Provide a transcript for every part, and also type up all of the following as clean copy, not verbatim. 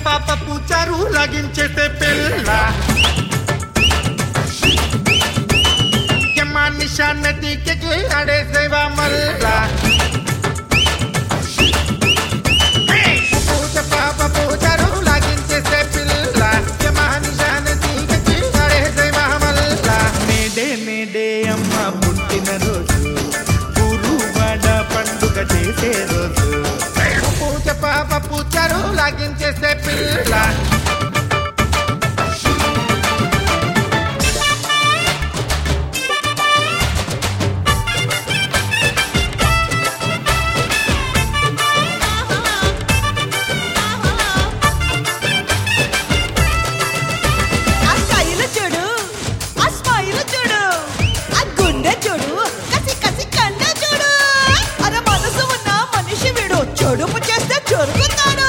పాపపు చారు లాగించేసే పిల్ల యమా నిశానతికి ఆడేసేవా మల్లా పూజ పాపపు చారు లాగించేసే పిల్ల యమా నిశానతికి ఆడేసేవా మల్లా మేడే మేడే అమ్మ పుట్టిన రోజు గురువాడ పండుగ చేసే రోజు పూజ పాపపు చారు లాగించేసే పిల్ల చొడుపు చేస్తే చొరుకుతాడు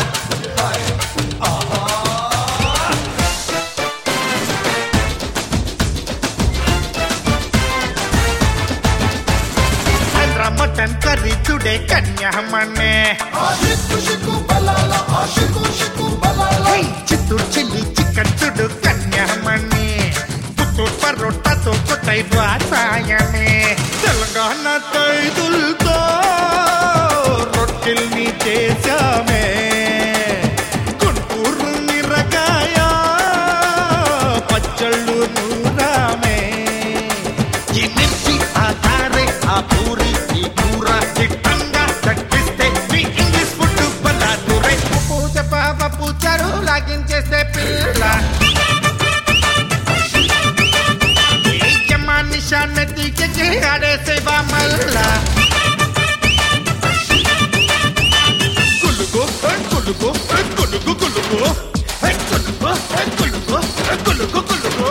మటన్ కర్రీ చుడే కన్యామనే చిత్తూరు చిల్లి చికెన్ చుడు కన్యామణి పుత్తూరు పరోటాతో కొట్టై వాసాయనే తెలంగాణ తైదులతో రొట్టెల్ని చేశామే గుంటూరు మిరగాయ పచ్చళ్ళు నూరామే ఈ మిర్చి ఆ కారే ఆ పూరి ఈ కూర చిట్టంగా తగ్గిస్తే మీ ఇంగ్లీష్ ఫుడ్ బలాదురే పూజ పాపపు చారు లాగించేసే పిల్ల యమా నిశానతికి ఆడేసేవా మల్లా గులుగు గులుగు గులుగు గులుగు గులుగు గులుగు గులుగు గులుగు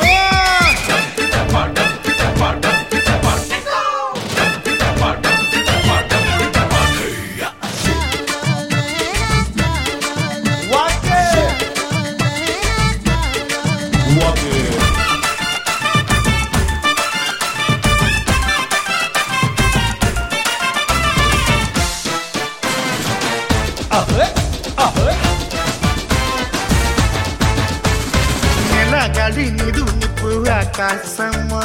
నెలగాడి నిదు నిప్పు ఆకాశమా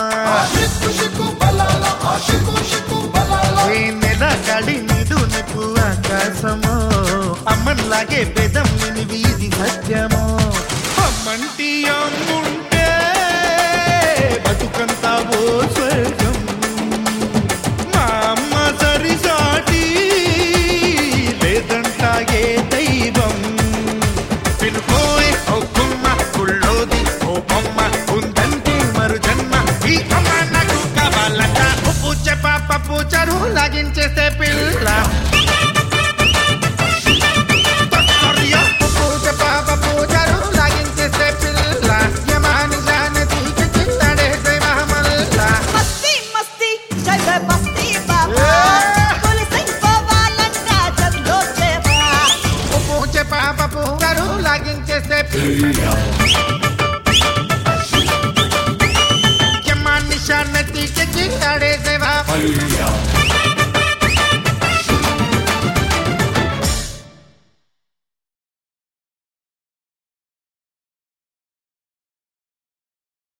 నెలగాడి నిదు నిప్పు ఆకాశమో అమ్మన్లాగే పెదం నిని వీధి సత్యమో అమ్మంటి అమ్ముంటే బతుకంతా ఓ స్వర్గం మా అమ్మ సరిసాటి లేదంటాగే దైవం పిలుపోయే ఓ గుమ్మ గుళ్ళోది ఓ బొమ్మ ఉందంటే మరు జన్మ ఈ అమ్మ నాకు కావాలట పూజ పాపపు చారు లాగించేసే పిల్ల పూజ పాపపు చారు లాగించేసే పిల్ల యమా నిశానతికి ఆడేసేవా మల్లా మస్తీ మస్తీ జగ మస్తీ బాబా పోలీసై పోవాలంట చదిలో చేవా పూజ పాపపు చారు లాగించేసే పిల్ల యమా నిశానతికి ఆడేసేవా